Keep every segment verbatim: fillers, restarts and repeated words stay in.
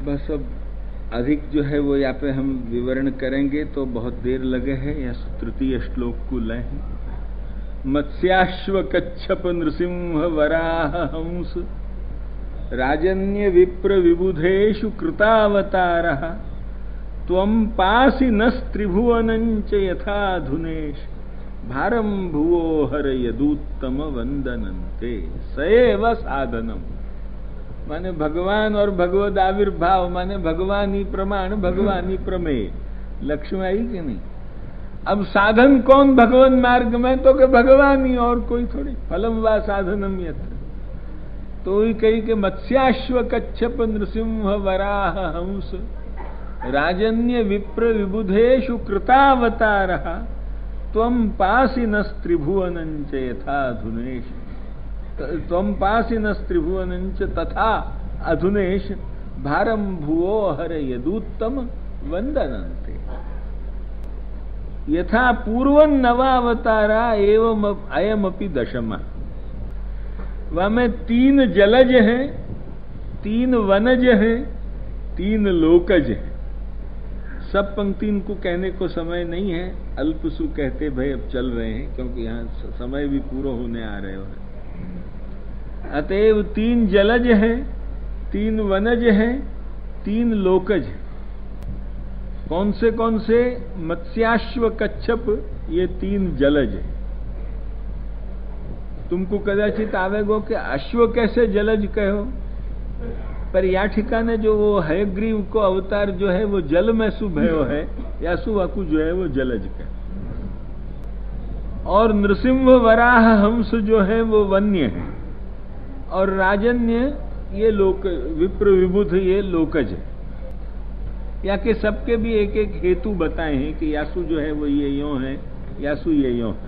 बस अब अधिक जो है वो यहाँ पे हम विवरण करेंगे तो बहुत देर लगे है। या तृतीय श्लोक को लें। मत्स्याश्व कच्छप नृसिंह वराह हंस राजन्य विप्र विबुधेषु कृतावतारः त्वं पासि नस्त्रिभुवनञ्च यथा धुनेश भारम भुवो हर यदूत्तम वंदनन्ते सएव साधनम। माने भगवान और भगवद आविर्भाव माने भगवान ही प्रमाण भगवान ही प्रमेय। लक्ष्य में आई कि नहीं। अब साधन कौन भगवान मार्ग में, तो कि भगवान ही और कोई थोड़ी। फलम वा साधनम यत्र, तो ही कही कि मत्स्याश्व कच्छप नृसिंह वराह हंस राजन्य विप्र विबुधेषु कृतावतारः त्वं पासि नस्त्रिभुवनञ्च यथा धुनेश त्वं पासि नस्त्रिभुवनञ्च तथा अधुनेश भारम भुवो हर यदूत्तम वंदनन्ते। यथा पूर्वं नवावतारा एवं अयमपि दशमा। वह में तीन जलज हैं, तीन वनज हैं, तीन लोकज हैं। सब पंक्ति इनको कहने को समय नहीं है। अल्पसु कहते भाई अब चल रहे हैं, क्योंकि यहाँ समय भी पूरा होने आ रहे हो। अतएव तीन जलज हैं, तीन वनज हैं, तीन लोकज हैं। कौन से कौन से? मत्स्याश्व कच्छप, ये तीन जलज हैं। तुमको कदाचित आवेगो कि अश्व कैसे जलज कहो, पर या ठिकाने जो वो हयग्रीव को अवतार जो है वो जल में सुभयो है, या सुवाकु जो है वो जलज का। और नृसिंह वराह हंस जो है वो वन्य है, और राजन्य ये लोक विप्र विबुध ये लोकज है। या कि सबके भी एक एक हेतु बताए हैं कि यासु जो है वो ये यों है, यासु ये यों है।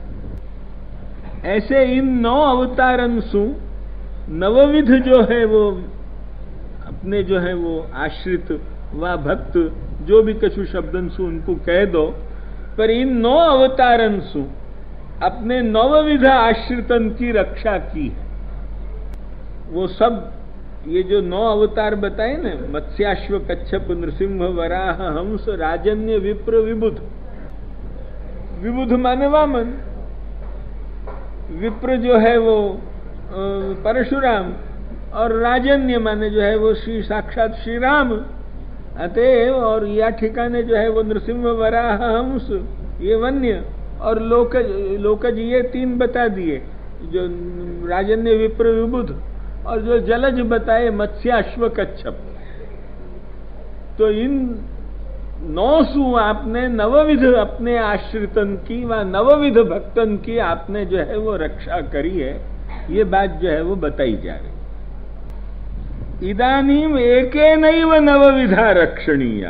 ऐसे इन नौ अवतारंसु नवविध जो है वो अपने जो है वो आश्रित व भक्त जो भी कछु शब्दंसु उनको कह दो, पर इन नौ अवतारंसु अपने नवविध आश्रितन की रक्षा की है। वो सब ये जो नौ अवतार बताए ना, मत्स्याश्व कच्छप नृसिंह वराह हंस राजन्य विप्र विबुध। विबुध माने वामन, विप्र जो है वो परशुराम, और राजन्य माने जो है वो श्री साक्षात श्री राम। अतएव और या ठिकाने जो है वो नृसिंह वराह हंस ये वन्य, और लोकज लोकज ये तीन बता दिए, जो राजन्य विप्र विबुध, और जो जलज बताए मत्स्याश्व कच्छप। तो इन नौ सु आपने नवविध अपने आश्रितन की व नवविध भक्तन की आपने जो है वो रक्षा करी है। ये बात जो है वो बताई जा रही। इदानीम एकेनैव नवविधा रक्षणीया।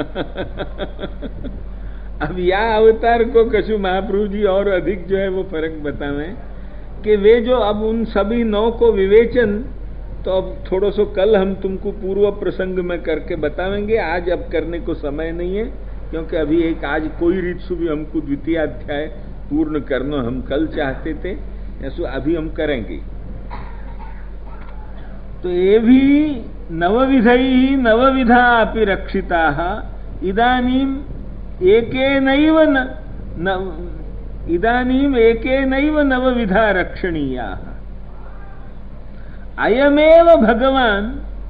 अब या अवतार को कछु महाप्रभु जी और अधिक जो है वो फर्क बतावें कि वे जो अब उन सभी नौ को विवेचन, तो अब थोड़ा सो कल हम तुमको पूर्व प्रसंग में करके बतावेंगे। आज अब करने को समय नहीं है, क्योंकि अभी एक आज कोई रीतसु भी हमको द्वितीय अध्याय पूर्ण करना हम कल चाहते थे, ऐसा अभी हम करेंगे। तो ये भी नवविधैः नवविधा अपि रक्षिताः इदानीम एकेनैव न इदानीम एकेनैव नवविधा रक्षणीयाः। अयमेव भगवान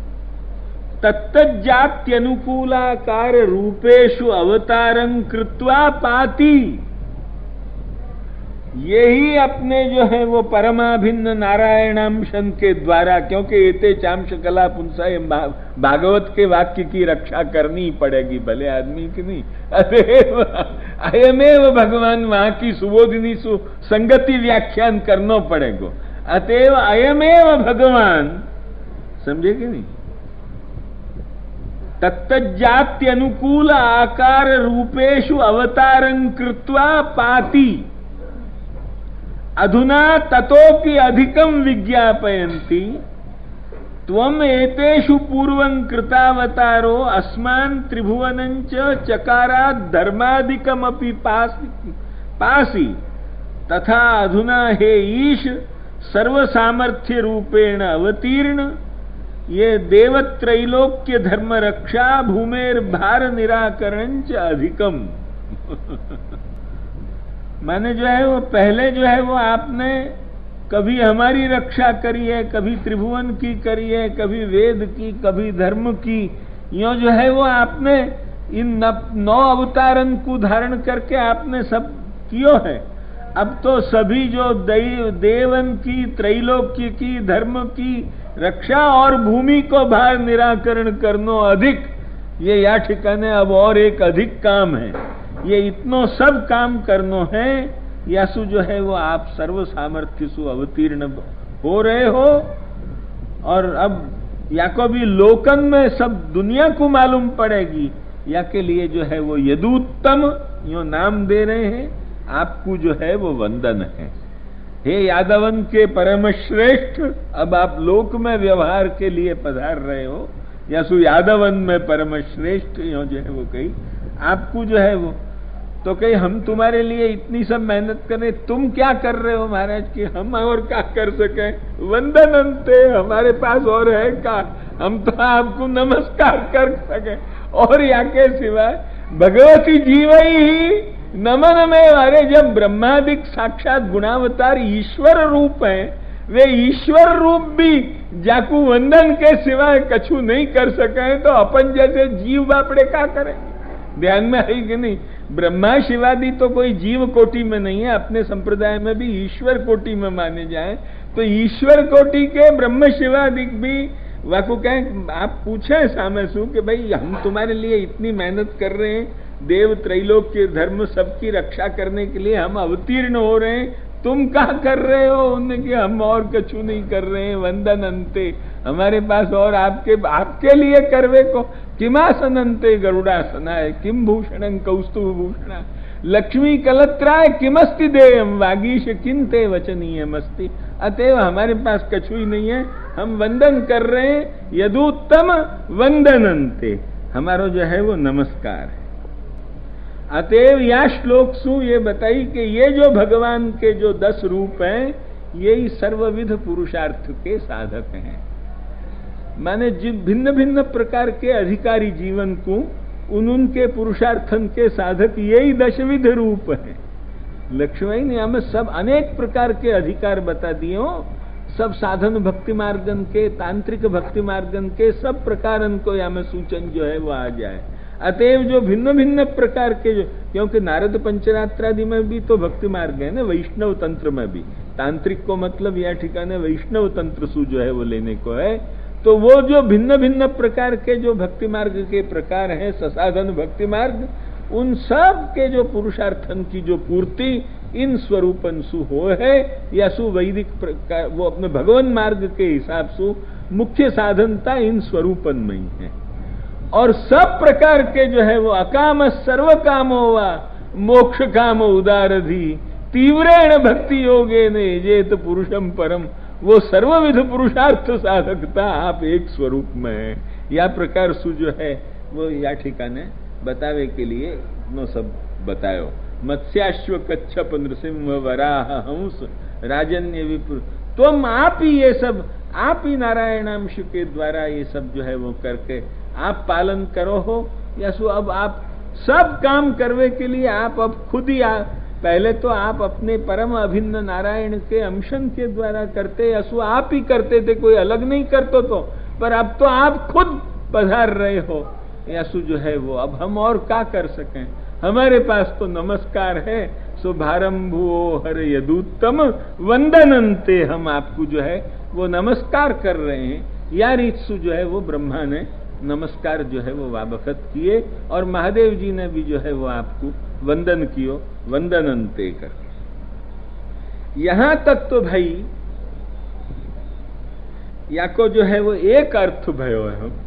तत्तज्जात्यनुकूलाकार रूपेषु अवतारं कृत्वा पाति। यही अपने जो है वो परमाभिन्न नारायणांशन के द्वारा, क्योंकि एते चांश कला पुंसा भागवत के वाक्य की रक्षा करनी ही पड़ेगी, भले आदमी की नहीं। अतएव अयमेव भगवान वहां की सुबोधिनी सु संगति व्याख्यान करना पड़ेगा। अतएव अयमेव भगवान, समझे कि नहीं, तत्तज्जात्यनुकूल आकार रूपेषु अवतारं कृत्वा पाति। अधुना ततोपि अधिकं विज्ञापयन्ति त्वम् एतेषु पूर्वं कृतावतारो अस्मान् त्रिभुवनञ्च चकारात् धर्मादिकमपि पासि पासि तथा अधुना हे ईश सर्वसामर्थ्य रूपेण अवतीर्ण ये देवत्रैलोक्य धर्म रक्षा भूमेर भार निराकरण च अधिकम। माने जो है वो पहले जो है वो आपने कभी हमारी रक्षा करी है, कभी त्रिभुवन की करी है, कभी वेद की, कभी धर्म की। यो जो है वो आपने इन नौ अवतारन को धारण करके आपने सब कियो है। अब तो सभी जो देवन की, त्रैलोक्य की, धर्म की रक्षा और भूमि को भार निराकरण करनो अधिक, ये या ठिकाने अब और एक अधिक काम है। ये इतनो सब काम करनो है, यासु जो है वो आप सर्व सामर्थ्य सु अवतीर्ण हो रहे हो। और अब या को भी लोकन में सब दुनिया को मालूम पड़ेगी, या के लिए जो है वो यदुत्तम यो नाम दे रहे हैं। आपको जो है वो वंदन है। हे यादवन के परम श्रेष्ठ, अब आप लोक में व्यवहार के लिए पधार रहे हो, या सु यादवन में परम श्रेष्ठ यो जो है वो कही आपको जो है वो तो कही हम तुम्हारे लिए इतनी सब मेहनत करें, तुम क्या कर रहे हो महाराज कि हम और क्या कर सके। वंदन अंते, हमारे पास और है क्या, हम तो आपको नमस्कार कर सके और या के सिवाय। भगवती जीवई ही नमन में, अरे जब ब्रह्मादिक साक्षात गुणावतार ईश्वर रूप है, वे ईश्वर रूप भी जाकू वंदन के सिवाय कछु नहीं कर सके, तो अपन जैसे जीव बापड़े क्या करें। ध्यान में है कि नहीं। ब्रह्मा शिवादि तो कोई जीव कोटि में नहीं है, अपने संप्रदाय में भी ईश्वर कोटि में माने जाए। तो ईश्वर कोटि के ब्रह्म शिवादिक भी वाकु कहें, आप पूछे सामेसु कि भाई हम तुम्हारे लिए इतनी मेहनत कर रहे हैं, देव त्रैलोक्य धर्म सबकी रक्षा करने के लिए हम अवतीर्ण हो रहे हैं, तुम क्या कर रहे हो। उन्होंने कि हम और कछु नहीं कर रहे हैं। वंदन अंते, हमारे पास और आपके आपके लिए करवे को किमासनंते गरुड़ासनाय, किम भूषणं कौस्तुभ भूषणा, लक्ष्मी कलत्राय किमस्ति देयम, वागीश किंते वचनीयमस्ति। अतएव हमारे पास कछु ही नहीं है, हम वंदन कर रहे हैं। यदुत्तम वंदनंते, हमारा जो है वो नमस्कार है। अतएव या श्लोक सु ये बताई कि ये जो भगवान के जो दस रूप हैं, यही सर्वविध पुरुषार्थ के साधक हैं। माने जिन भिन्न भिन्न प्रकार के अधिकारी जीवन को उन उनके पुरुषार्थन के साधक यही दशविध रूप है। लक्ष्मी ने हमें सब अनेक प्रकार के अधिकार बता दिए हो, सब साधन भक्ति मार्गन के, तांत्रिक भक्ति मार्गन के सब प्रकारन को हमें सूचन जो है वो आ जाए। अतएव जो भिन्न भिन्न प्रकार के जो, क्योंकि नारद पंचरात्रादि में भी तो भक्ति मार्ग है ना, वैष्णव तंत्र में भी। तांत्रिक को मतलब यह ठिकाने वैष्णव तंत्र सु जो है वो लेने को है। तो वो जो भिन्न भिन्न प्रकार के जो भक्ति मार्ग के प्रकार हैं, ससाधन भक्ति मार्ग, उन सब के जो पुरुषार्थन की जो पूर्ति इन स्वरूपन सु हो है, या सु वैदिक प्रकार वो अपने भगवान मार्ग के हिसाब से मुख्य साधनता इन स्वरूपन में ही है। और सब प्रकार के जो है वो अकाम सर्व कामो वा मोक्ष काम उदारधि तीव्रेण भक्ति योगे ने जेत पुरुषम परम, वो सर्वविध पुरुषार्थ साधकता आप एक स्वरूप में है। या प्रकार सु जो है वो या ठिकाने बतावे के लिए नो सब बतायो। मत्स्याश्व कच्छप नृसिंह वराह हंस राजन्य विप्र, तुम आप ही ये सब, आप ही नारायणांश के द्वारा ये सब जो है वो करके आप पालन करो हो। या सो अब आप सब काम करने के लिए आप अब खुद ही आ, पहले तो आप अपने परम अभिन्न नारायण के अंशन के द्वारा करते, या सो आप ही करते थे, कोई अलग नहीं करते तो, पर अब तो आप खुद पधार रहे हो। या सो जो है वो अब हम और क्या कर सकें, हमारे पास तो नमस्कार है। सो भारंभुओ हर यदुत्तम वंदनंते, हम आपको जो है वो नमस्कार कर रहे हैं। या रीत सु जो है वो ब्रह्मा ने नमस्कार जो है वो वाबखत किए, और महादेव जी ने भी जो है वो आपको वंदन कियो, वंदनंते करके। यहां तक तो भाई या को जो है वो एक अर्थ भयो है हम,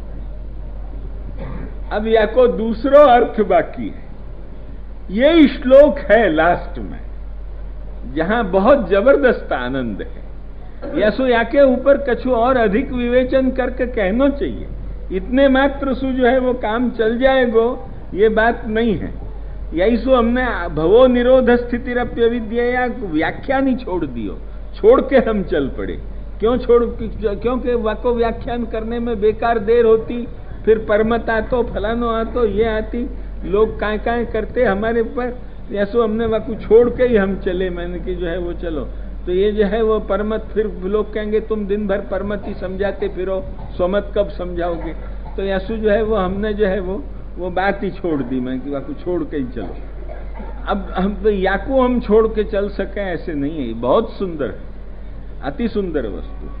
अब या को दूसरो अर्थ बाकी है। ये श्लोक है लास्ट में, जहां बहुत जबरदस्त आनंद है। या सो या के ऊपर कछु और अधिक विवेचन करके कहना चाहिए, इतने मात्र सु जो है वो काम चल जाएगो, ये बात नहीं है। यही सो हमने भवो निरोध स्थितिरप्य विद्या व्याख्या नहीं छोड़ दियो, छोड़ के हम चल पड़े क्यों छोड़, क्योंकि वाको व्याख्यान करने में बेकार देर होती, फिर परमत आतो, फलानो आतो, ये आती, लोग काय काय करते हमारे ऊपर, ऐसो हमने वाकु छोड़ के ही हम चले, मैंने कि जो है वो चलो। तो ये जो है वो परमत, फिर लोग कहेंगे तुम दिन भर परमत ही समझाते फिरो, स्वमत कब समझाओगे। तो ऐसो जो है वो हमने जो है वो वो बात ही छोड़ दी, मैं कि वाकु छोड़ के ही चलो। अब हम तो याकू हम छोड़ के चल सके ऐसे नहीं है, बहुत सुंदर है, अति सुंदर वस्तु।